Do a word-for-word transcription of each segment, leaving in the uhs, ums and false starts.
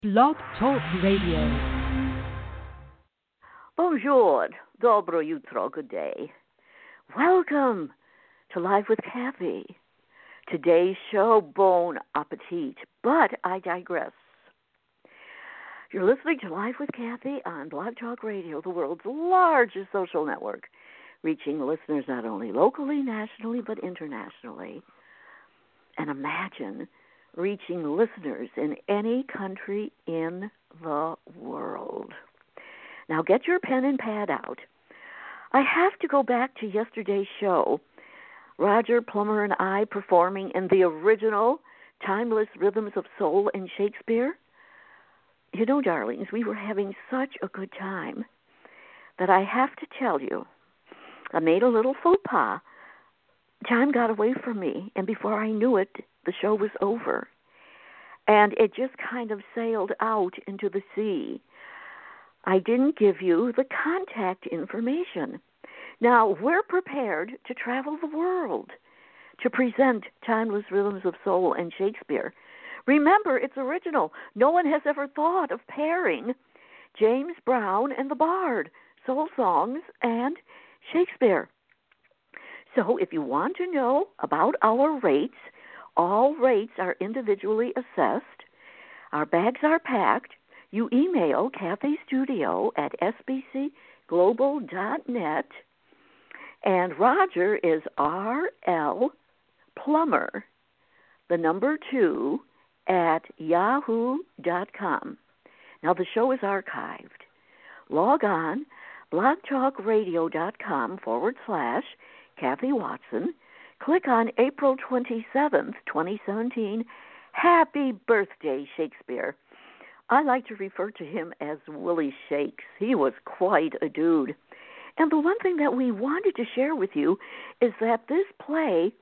Blog Talk Radio. Bonjour, dobro jutro, good day. Welcome to Live with Kathy. Today's show, bon appetit, but I digress. You're listening to Live with Kathy on Blog Talk Radio, the world's largest social network, reaching listeners not only locally, nationally, but internationally. And imagine reaching listeners in any country in the world. Now get your pen and pad out. I have to go back to yesterday's show. Roger Plummer and I performing in the original Timeless Rhythms of Soul and Shakespeare. You know, darlings, we were having such a good time that I have to tell you, I made a little faux pas. Time got away from me, and before I knew it, the show was over. And it just kind of sailed out into the sea. I didn't give you the contact information. Now, we're prepared to travel the world to present Timeless Rhythms of Soul and Shakespeare. Remember, it's original. No one has ever thought of pairing James Brown and the Bard, soul songs, and Shakespeare. So if you want to know about our rates, all rates are individually assessed. Our bags are packed. You email Kathy Studio at s b c global dot net, and Roger is R L Plummer, the number two, at yahoo dot com. Now, the show is archived. Log on, blogtalkradio.com forward slash Kathy Watson. Click on April twenty-seventh, twenty seventeen. Happy birthday, Shakespeare. I like to refer to him as Willie Shakes. He was quite a dude. And the one thing that we wanted to share with you is that this play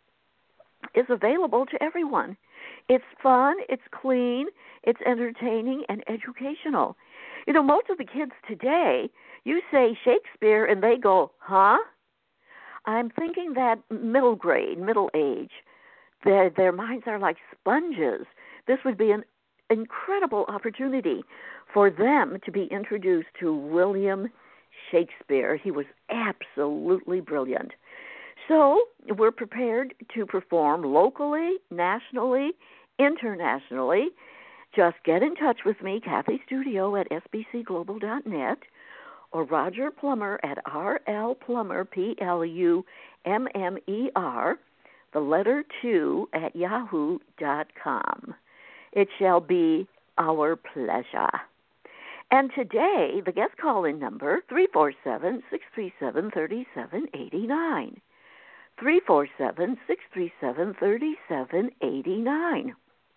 is available to everyone. It's fun, it's clean, it's entertaining, and educational. You know, most of the kids today, you say Shakespeare and they go, huh? I'm thinking that middle grade, middle age, their, their minds are like sponges. This would be an incredible opportunity for them to be introduced to William Shakespeare. He was absolutely brilliant. So we're prepared to perform locally, nationally, internationally. Just get in touch with me, Kathy Studio at s b c global dot net, or Roger Plummer at R L Plummer, P L U M M E R, the letter two, at yahoo dot com. It shall be our pleasure. And today, the guest call-in number, three four seven, six three seven, three seven eight nine. three four seven, six three seven, three seven eight nine.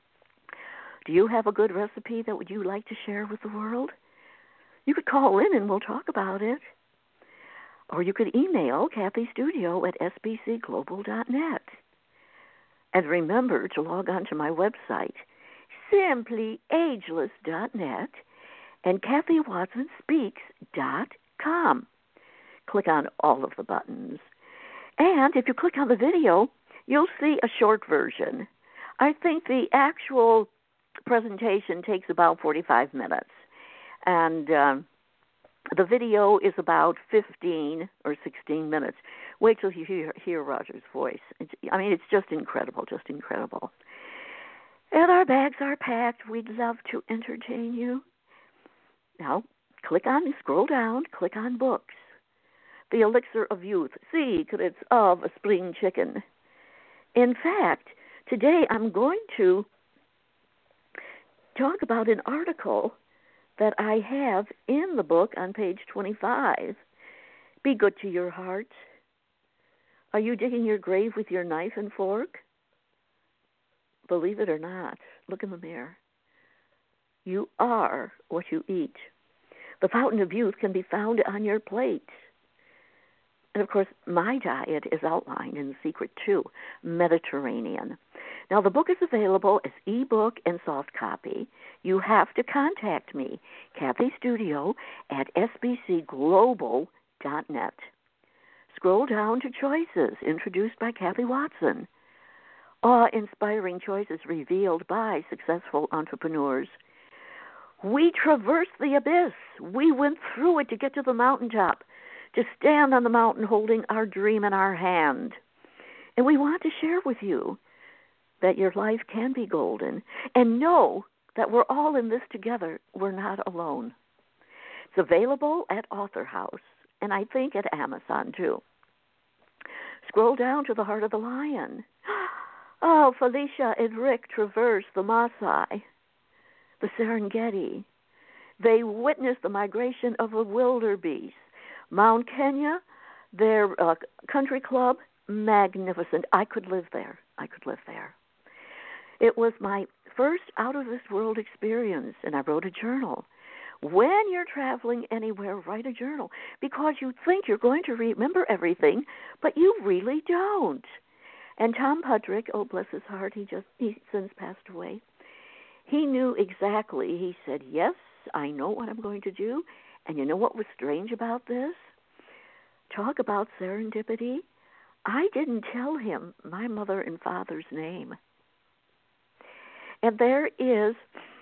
Do you have a good recipe that would you like to share with the world? You could call in and we'll talk about it. Or you could email Kathy Studio at s b c global dot net. And remember to log on to my website, simply ageless dot net and kathy watson speaks dot com. Click on all of the buttons. And if you click on the video, you'll see a short version. I think the actual presentation takes about forty-five minutes. And um, the video is about fifteen or sixteen minutes. Wait till you hear, hear Roger's voice. It's, I mean, it's just incredible, just incredible. And our bags are packed. We'd love to entertain you. Now, click on, scroll down, click on books. The Elixir of Youth, Secrets of a Spring Chicken. In fact, today I'm going to talk about an article that I have in the book on page twenty-five. Be good to your heart. Are you digging your grave with your knife and fork? Believe it or not, look in the mirror. You are what you eat. The fountain of youth can be found on your plate. And, of course, my diet is outlined in The Secret, too, Mediterranean. Now, the book is available as ebook and soft copy. You have to contact me, Kathy Studio, at s b c global dot net. Scroll down to Choices, introduced by Kathy Watson. Awe-inspiring choices revealed by successful entrepreneurs. We traversed the abyss. We went through it to get to the mountaintop, to stand on the mountain holding our dream in our hand. And we want to share with you that your life can be golden, and know that we're all in this together. We're not alone. It's available at Author House, and I think at Amazon too. Scroll down to the Heart of the Lion. Oh, Felicia and Rick traverse the Maasai, the Serengeti. They witnessed the migration of the wildebeest. Mount Kenya, their uh, country club, magnificent. I could live there. I could live there. It was my first out-of-this-world experience, and I wrote a journal. When you're traveling anywhere, write a journal, because you think you're going to remember everything, but you really don't. And Tom Pudrick, oh, bless his heart, he just he since passed away. He knew exactly. He said, yes, I know what I'm going to do. And you know what was strange about this? Talk about serendipity. I didn't tell him my mother and father's name. And there is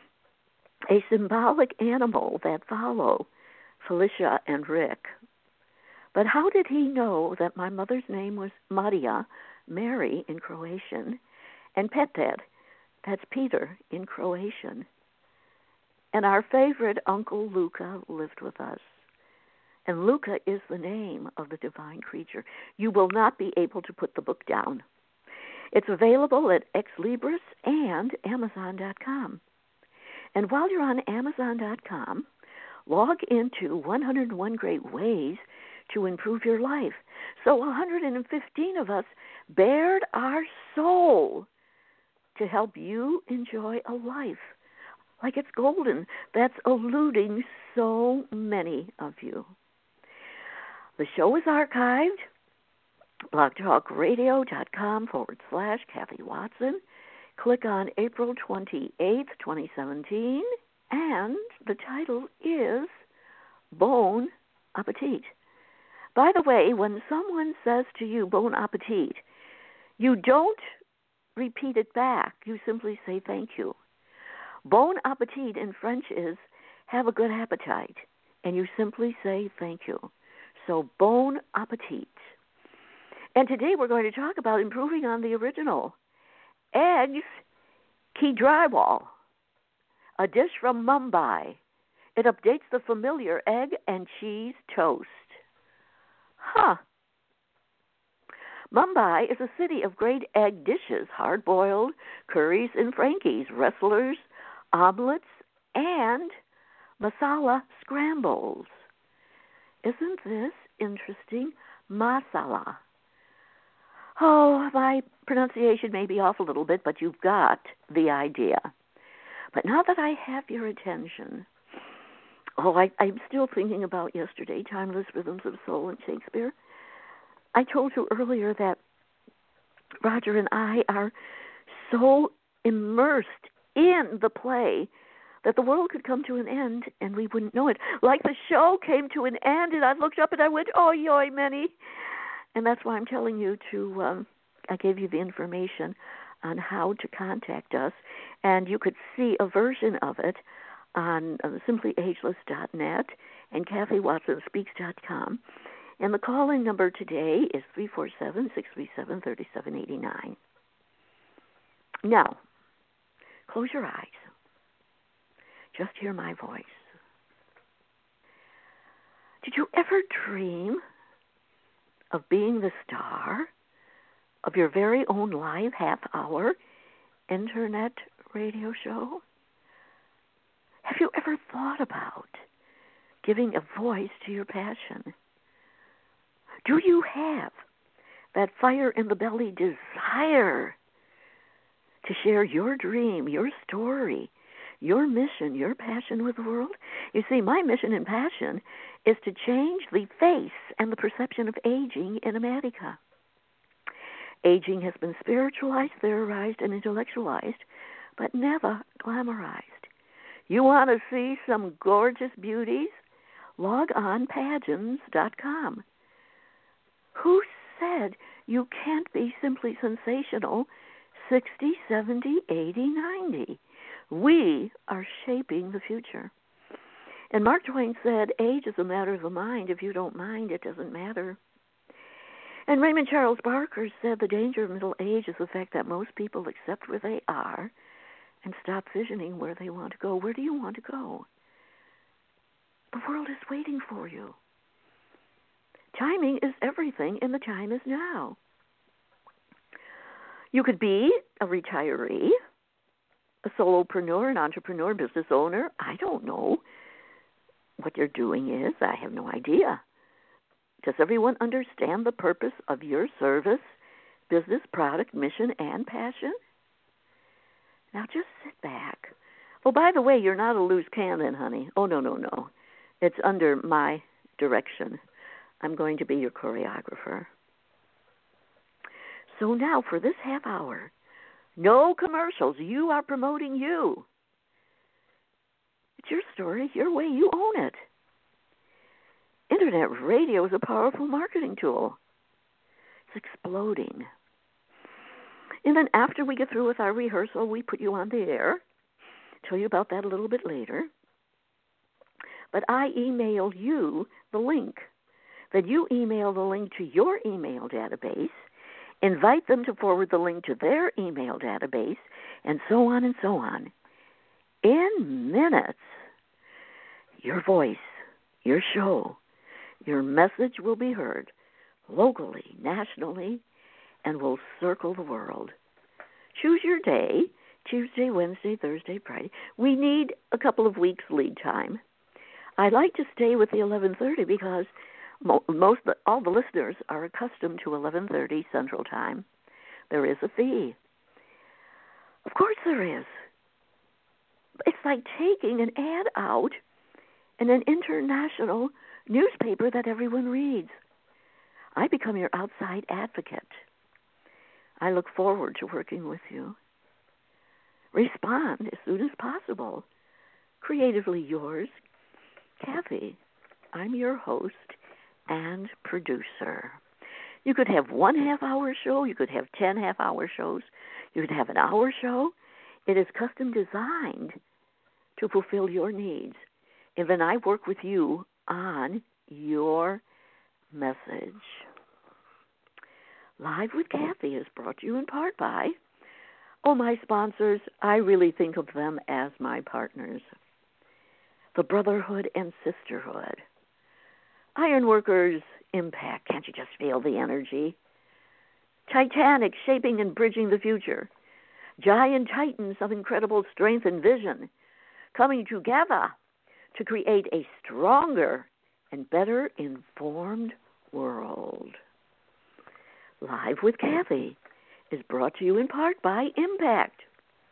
a symbolic animal that follow Felicia and Rick. But how did he know that my mother's name was Maria, Mary in Croatian, and Petar, that's Peter in Croatian? And our favorite Uncle Luca lived with us. And Luca is the name of the divine creature. You will not be able to put the book down. It's available at Ex Libris and Amazon dot com. And while you're on Amazon dot com, log into one hundred one Great Ways to Improve Your Life. So one hundred fifteen of us bared our soul to help you enjoy a life like it's golden. That's eluding so many of you. The show is archived. blogtalkradio.com forward slash Kathy Watson. Click on April twenty-eighth, twenty seventeen, and the title is Bon Appetit. By the way, when someone says to you, Bon Appetit, you don't repeat it back. You simply say thank you. Bon Appetit in French is have a good appetite, and you simply say thank you. So Bon Appetit. And today we're going to talk about improving on the original. Eggs Ki Drywall, a dish from Mumbai. It updates the familiar egg and cheese toast. Huh. Mumbai is a city of great egg dishes, hard-boiled, curries and frankies, wrestlers, omelets, and masala scrambles. Isn't this interesting? Masala. Oh, my pronunciation may be off a little bit, but you've got the idea. But now that I have your attention, oh, I, I'm still thinking about yesterday, Timeless Rhythms of Soul and Shakespeare. I told you earlier that Roger and I are so immersed in the play that the world could come to an end and we wouldn't know it. Like the show came to an end and I looked up and I went, oh, yoy, many. And that's why I'm telling you to, um, I gave you the information on how to contact us. And you could see a version of it on uh, simply ageless dot net and Kathy Watson Speaks dot com. And the call-in number today is three four seven, six three seven, three seven eight nine. Now, close your eyes. Just hear my voice. Did you ever dream of being the star of your very own live half-hour internet radio show? Have you ever thought about giving a voice to your passion? Do you have that fire in the belly desire to share your dream, your story, your mission, your passion with the world? You see, my mission and passion is to change the face and the perception of aging in America. Aging has been spiritualized, theorized, and intellectualized, but never glamorized. You want to see some gorgeous beauties? Log on pageants dot com. Who said you can't be simply sensational sixty, seventy, eighty, ninety? We are shaping the future. And Mark Twain said, age is a matter of the mind. If you don't mind, it doesn't matter. And Raymond Charles Barker said the danger of middle age is the fact that most people accept where they are and stop visioning where they want to go. Where do you want to go? The world is waiting for you. Timing is everything, and the time is now. You could be a retiree, a solopreneur, an entrepreneur, business owner. I don't know what your doing is. I have no idea. Does everyone understand the purpose of your service, business, product, mission, and passion? Now just sit back. Oh, by the way, you're not a loose cannon, honey. Oh, no, no, no. It's under my direction. I'm going to be your choreographer. So now for this half hour, no commercials. You are promoting you. It's your story, your way. You own it. Internet radio is a powerful marketing tool. It's exploding. And then after we get through with our rehearsal, we put you on the air. Tell you about that a little bit later. But I email you the link. Then you email the link to your email database, invite them to forward the link to their email database, and so on and so on. In minutes, your voice, your show, your message will be heard locally, nationally, and will circle the world. Choose your day, Tuesday, Wednesday, Thursday, Friday. We need a couple of weeks lead time. I like to stay with the eleven thirty because most all the listeners are accustomed to eleven thirty Central Time. There is a fee. Of course there is. It's like taking an ad out in an international newspaper that everyone reads. I become your outside advocate. I look forward to working with you. Respond as soon as possible. Creatively yours, Kathy. I'm your host and producer. You could have one half-hour show. You could have ten half-hour shows. You could have an hour show. It is custom designed to fulfill your needs. And then I work with you on your message. Live with Kathy is brought to you in part by, oh, my sponsors. I really think of them as my partners. The Brotherhood and Sisterhood. Ironworkers Impact. Can't you just feel the energy? Titanic, shaping and bridging the future. Giant titans of incredible strength and vision coming together to create a stronger and better informed world. Live with Kathy is brought to you in part by Impact.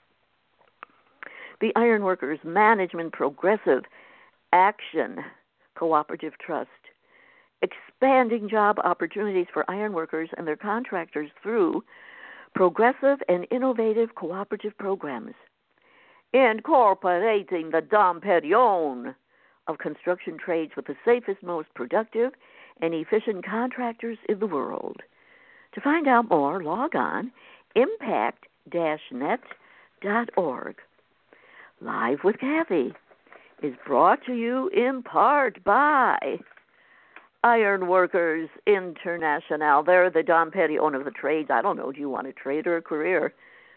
The Ironworkers Management Progressive Action Cooperative Trust, expanding job opportunities for ironworkers and their contractors through progressive and innovative cooperative programs, incorporating the Dom Perignon of construction trades with the safest, most productive, and efficient contractors in the world. To find out more, log on impact dash net dot org. Live with Kathy is brought to you in part by Ironworkers International. They're the Dom Perignon of the trades. I don't know, do you want a trade or a career?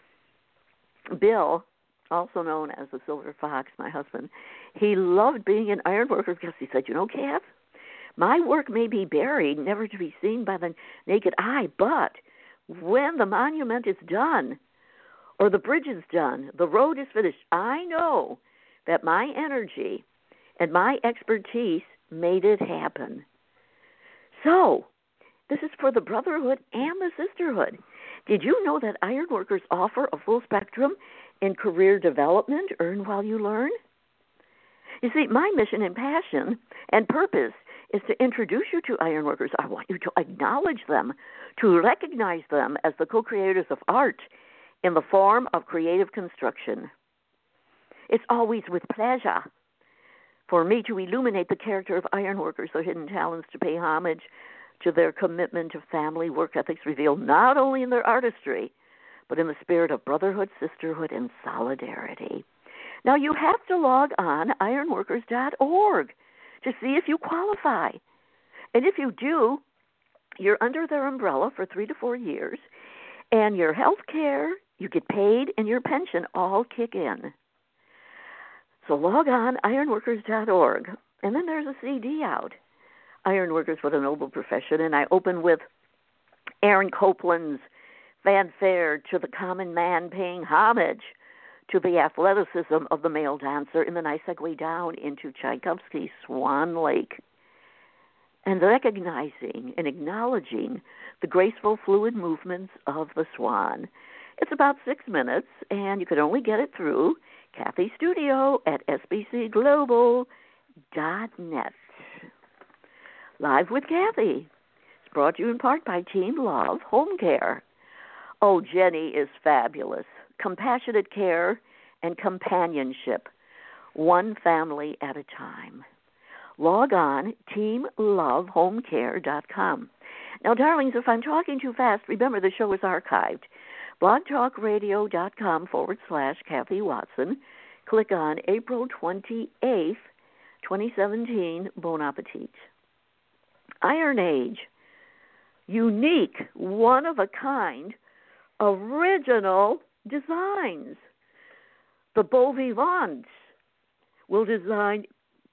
Bill, also known as the Silver Fox, my husband, he loved being an ironworker because he said, you know, Kath, my work may be buried, never to be seen by the naked eye, but when the monument is done, or the bridge is done, the road is finished, I know that my energy and my expertise made it happen. So, this is for the brotherhood and the sisterhood. Did you know that ironworkers offer a full spectrum in career development, earn while you learn? You see, my mission and passion and purpose is to introduce you to ironworkers. I want you to acknowledge them, to recognize them as the co-creators of art in the form of creative construction. It's always with pleasure for me to illuminate the character of ironworkers, their hidden talents, to pay homage to their commitment to family work ethics revealed not only in their artistry, but in the spirit of brotherhood, sisterhood, and solidarity. Now, you have to log on ironworkers dot org to see if you qualify. And if you do, you're under their umbrella for three to four years, and your health care, you get paid, and your pension all kick in. So log on ironworkers dot org. And then there's a C D out, Ironworkers for the Noble Profession, and I open with Aaron Copland's Fanfare to the Common Man paying homage to the athleticism of the male dancer, and then I segue down into Tchaikovsky's Swan Lake, and recognizing and acknowledging the graceful, fluid movements of the swan. It's about six minutes, and you can only get it through Kathy Studio at S B C global dot net. Live with Kathy. It's brought to you in part by Team Love Home Care. Oh, Jenny is fabulous. Compassionate care and companionship, one family at a time. Log on, team love home care dot com. Now, darlings, if I'm talking too fast, remember the show is archived. blogtalkradio.com forward slash Kathy Watson. Click on April twenty-eighth, twenty seventeen, Bon Appetit. Iron Age, unique, one-of-a-kind, original designs. The Beau Vivant will design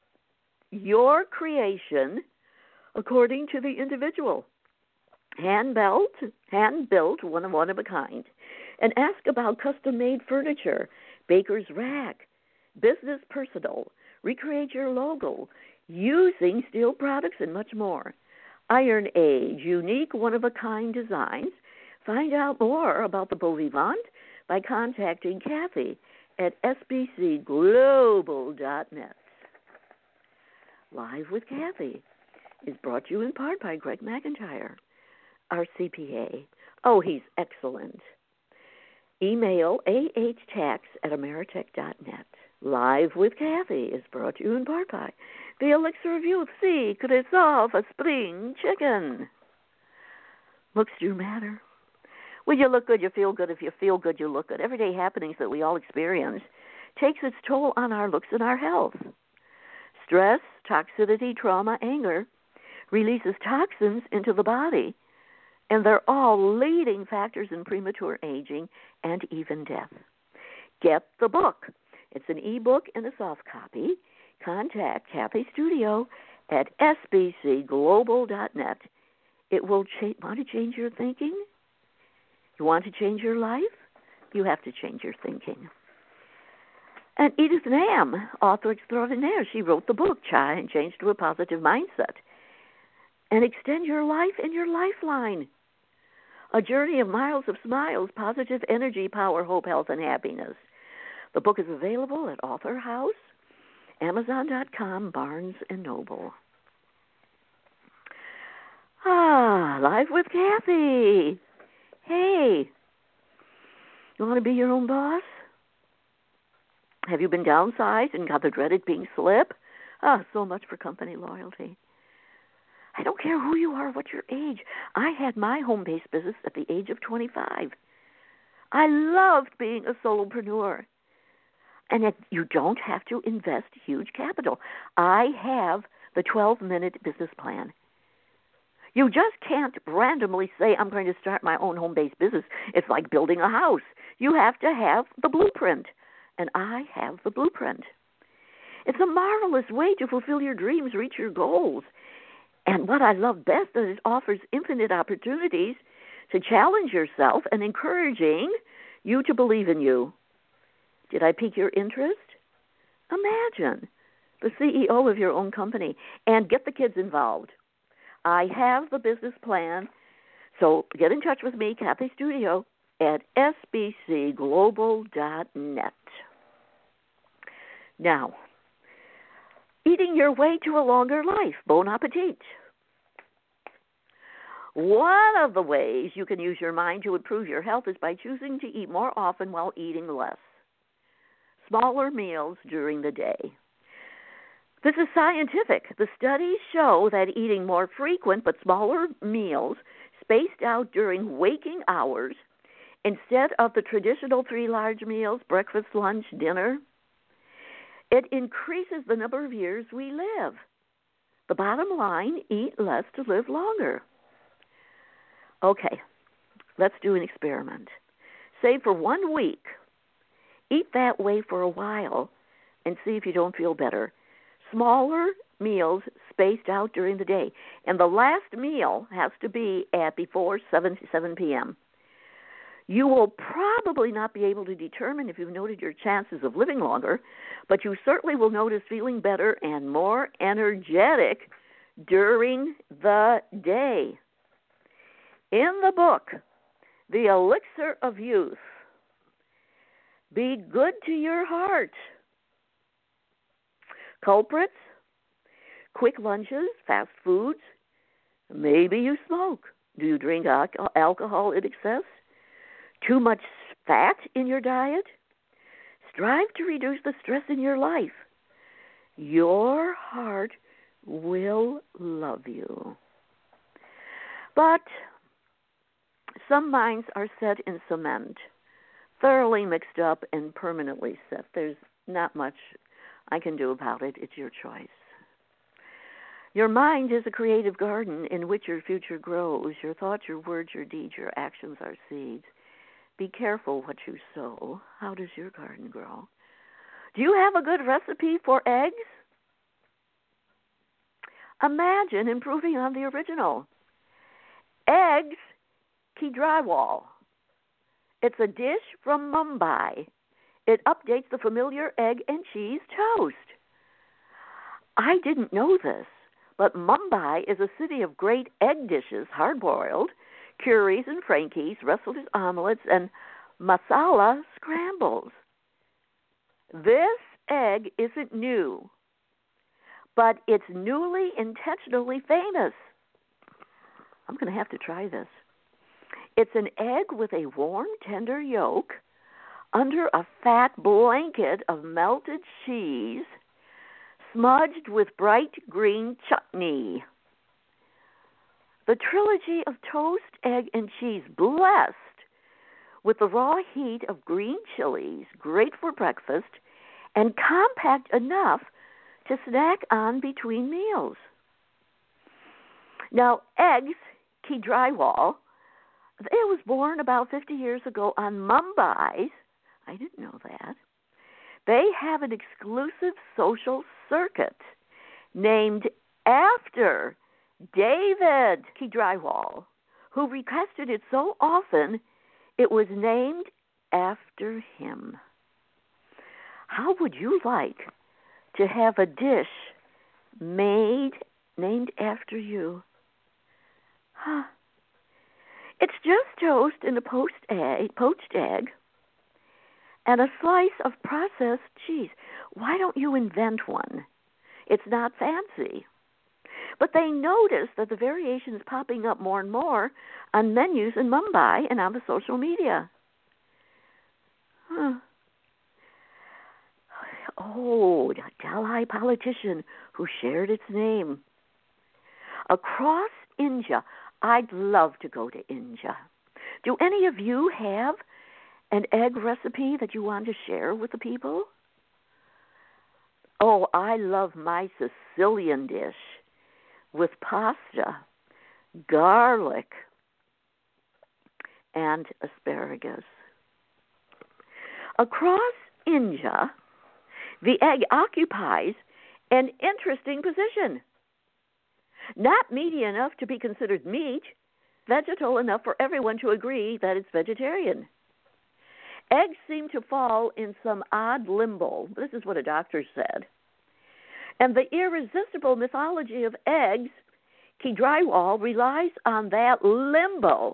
your creation according to the individual. Hand-built, hand-built, one, one of a kind. And ask about custom-made furniture, baker's rack, business personal, recreate your logo, using steel products, and much more. Iron Age, unique, one-of-a-kind designs. Find out more about the Beau Vivant by contacting Kathy at S B C global dot net. Live with Kathy is brought to you in part by Greg McIntyre, our C P A. Oh, he's excellent. Email ahtax at ameritech dot net. Live with Kathy is brought to you in part by the Elixir of Youth Secrets of a Spring Chicken. Looks do matter. When you look good, you feel good. If you feel good, you look good. Everyday happenings that we all experience takes its toll on our looks and our health. Stress, toxicity, trauma, anger releases toxins into the body, and they're all leading factors in premature aging and even death. Get the book. It's an e-book and a soft copy. Contact Kathy Studio at S B C global dot net. It will cha- want to change your thinking? You want to change your life? You have to change your thinking. And Edith Nam, author extraordinaire, she wrote the book, Change to a Positive Mindset. And extend your life and your lifeline. A journey of miles of smiles, positive energy, power, hope, health, and happiness. The book is available at Author House, Amazon dot com, Barnes and Noble. Ah, Live with Kathy. Hey, you want to be your own boss? Have you been downsized and got the dreaded pink slip? Ah, so much for company loyalty. I don't care who you are, what your age. I had my home-based business at the age of twenty-five. I loved being a solopreneur. And yet you don't have to invest huge capital. I have the twelve-minute business plan. You just can't randomly say, I'm going to start my own home-based business. It's like building a house. You have to have the blueprint. And I have the blueprint. It's a marvelous way to fulfill your dreams, reach your goals. And what I love best is it offers infinite opportunities to challenge yourself and encouraging you to believe in you. Did I pique your interest? Imagine the C E O of your own company and get the kids involved. I have the business plan, so get in touch with me, Kathy Studio, at S B C global dot net. Now, eating your way to a longer life, Bon Appetit. One of the ways you can use your mind to improve your health is by choosing to eat more often while eating less. Smaller meals during the day. This is scientific. The studies show that eating more frequent but smaller meals spaced out during waking hours instead of the traditional three large meals, breakfast, lunch, dinner, It increases the number of years we live. The bottom line, eat less to live longer. Okay, let's do an experiment. Say for one week, eat that way for a while and see if you don't feel better. Smaller meals spaced out during the day. And the last meal has to be at before seven p.m. You will probably not be able to determine if you've noted your chances of living longer, but you certainly will notice feeling better and more energetic during the day. In the book, The Elixir of Youth, be good to your heart. Culprits, quick lunches, fast foods. Maybe you smoke. Do you drink alcohol in excess? Too much fat in your diet? Strive to reduce the stress in your life. Your heart will love you. But some minds are set in cement, thoroughly mixed up and permanently set. There's not much I can do about it. It's your choice. Your mind is a creative garden in which your future grows. Your thoughts, your words, your deeds, your actions are seeds. Be careful what you sow. How does your garden grow? Do you have a good recipe for eggs? Imagine improving on the original. Eggs Key Drywall. It's a dish from Mumbai. It updates the familiar egg and cheese toast. I didn't know this, but Mumbai is a city of great egg dishes, hard-boiled, curries and frankies, russet omelets, and masala scrambles. This egg isn't new, but it's newly intentionally famous. I'm going to have to try this. It's an egg with a warm, tender yolk under a fat blanket of melted cheese, smudged with bright green chutney. The trilogy of toast, egg, and cheese blessed with the raw heat of green chilies, great for breakfast, and compact enough to snack on between meals. Now, Eggs Key Drywall, it was born about fifty years ago on Mumbai's, I didn't know that, they have an exclusive social circuit named after David Key Drywall, who requested it so often it was named after him. How would you like to have a dish made, named after you? Huh. It's just toast and a poached egg, poached egg and a slice of processed cheese. Why don't you invent one? It's not fancy. But they noticed that the variation is popping up more and more on menus in Mumbai and on the social media. Huh. Oh, the Delhi politician who shared its name. Across India, I'd love to go to India. Do any of you have an egg recipe that you want to share with the people? Oh, I love my Sicilian dish with pasta, garlic, and asparagus. Across India, the egg occupies an interesting position. Not meaty enough to be considered meat, vegetal enough for everyone to agree that it's vegetarian. Eggs seem to fall in some odd limbo. This is what a doctor said. And the irresistible mythology of Eggs Key Drywall relies on that limbo.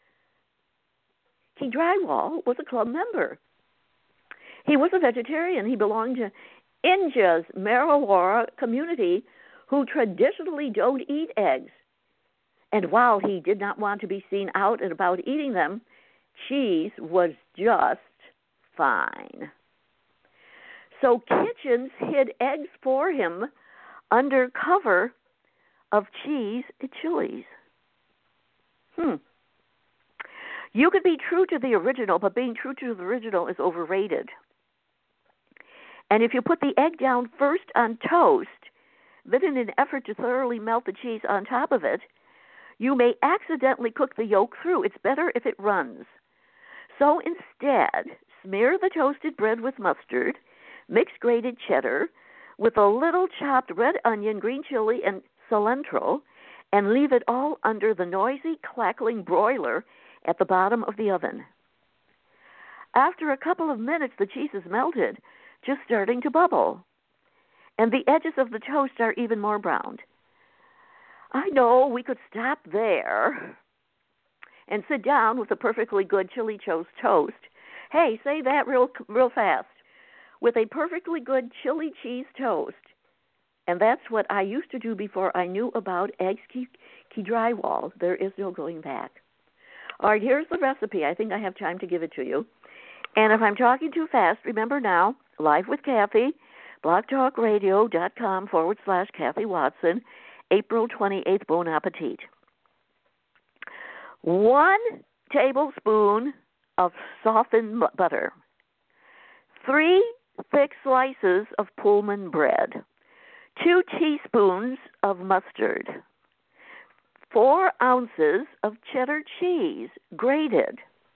Key Drywall was a club member. He was a vegetarian. He belonged to India's Marwar community, who traditionally don't eat eggs. And while he did not want to be seen out and about eating them, cheese was just fine. So kitchens hid eggs for him under cover of cheese and chilies. Hmm. You could be true to the original, but being true to the original is overrated. And if you put the egg down first on toast, then in an effort to thoroughly melt the cheese on top of it, you may accidentally cook the yolk through. It's better if it runs. So instead, smear the toasted bread with mustard, mix grated cheddar with a little chopped red onion, green chili, and cilantro, and leave it all under the noisy, crackling broiler at the bottom of the oven. After a couple of minutes, the cheese is melted, just starting to bubble, and the edges of the toast are even more browned. I know we could stop there and sit down with a perfectly good chili toast toast. Hey, say that real real fast. With a perfectly good chili cheese toast. And that's what I used to do before I knew about eggs key, key drywall. There is no going back. All right, here's the recipe. I think I have time to give it to you. And if I'm talking too fast, remember now, Live with Kathy, blogtalkradio.com forward slash Kathy Watson, April twenty-eighth, Bon Appetit. One tablespoon of softened butter. Three thick slices of Pullman bread. Two teaspoons of mustard. Four ounces of cheddar cheese, grated.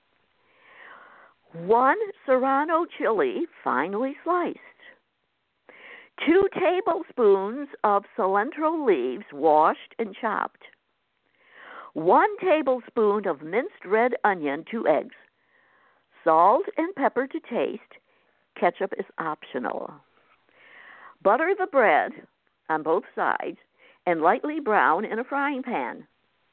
One serrano chili, finely sliced. Two tablespoons of cilantro leaves, washed and chopped. One tablespoon of minced red onion, two eggs. Salt and pepper to taste. Ketchup is optional. Butter the bread on both sides and lightly brown in a frying pan.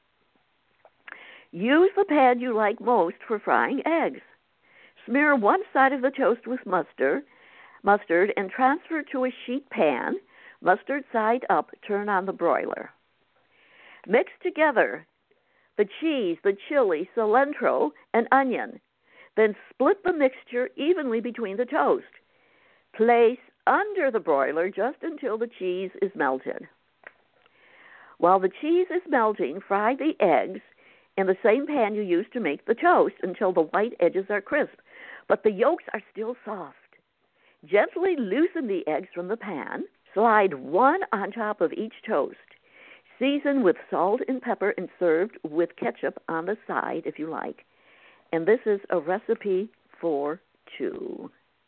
Use the pan you like most for frying eggs. Smear one side of the toast with mustard, mustard and transfer to a sheet pan. Mustard side up, turn on the broiler. Mix together the cheese, the chili, cilantro, and onion. Then split the mixture evenly between the toast. Place under the broiler just until the cheese is melted. While the cheese is melting, fry the eggs in the same pan you used to make the toast until the white edges are crisp, but the yolks are still soft. Gently loosen the eggs from the pan. Slide one on top of each toast. Season with salt and pepper and served with ketchup on the side if you like. And this is a recipe for two.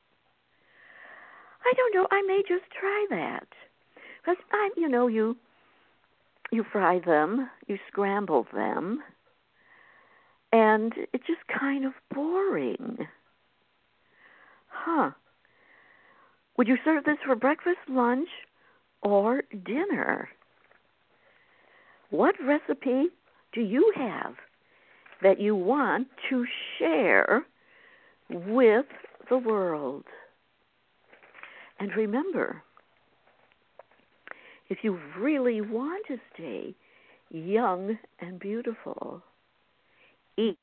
I don't know. I may just try that. Because, I, you know, you you fry them, you scramble them, and it's just kind of boring. Huh. Would you serve this for breakfast, lunch, or dinner? What recipe do you have that you want to share with the world? And remember, if you really want to stay young and beautiful, eat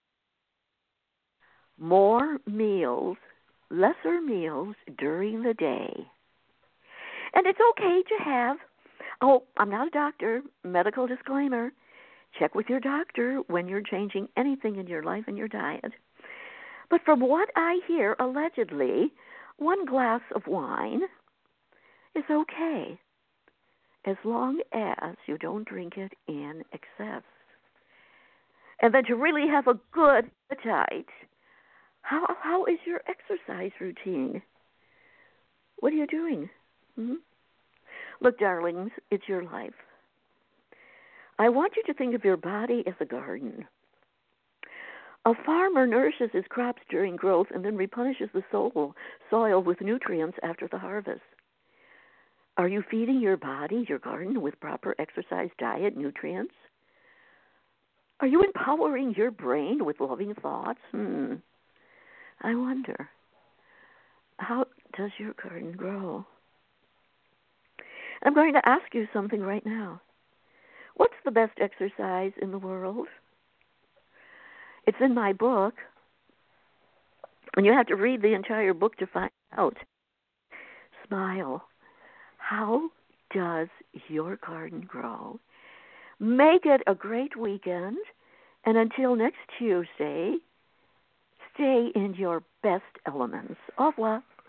more meals, lesser meals during the day. And it's okay to have, oh, I'm not a doctor, medical disclaimer. Check with your doctor when you're changing anything in your life and your diet. But from what I hear, allegedly, one glass of wine is okay as long as you don't drink it in excess. And then to really have a good appetite, how how is your exercise routine? What are you doing? Hmm? Look, darlings, it's your life. I want you to think of your body as a garden. A farmer nourishes his crops during growth and then replenishes the soil, soil with nutrients after the harvest. Are you feeding your body, your garden, with proper exercise, diet, nutrients? Are you empowering your brain with loving thoughts? Hmm. I wonder, how does your garden grow? I'm going to ask you something right now. What's the best exercise in the world? It's in my book, and you have to read the entire book to find out. Smile. How does your garden grow? Make it a great weekend, and until next Tuesday, stay in your best elements. Au revoir.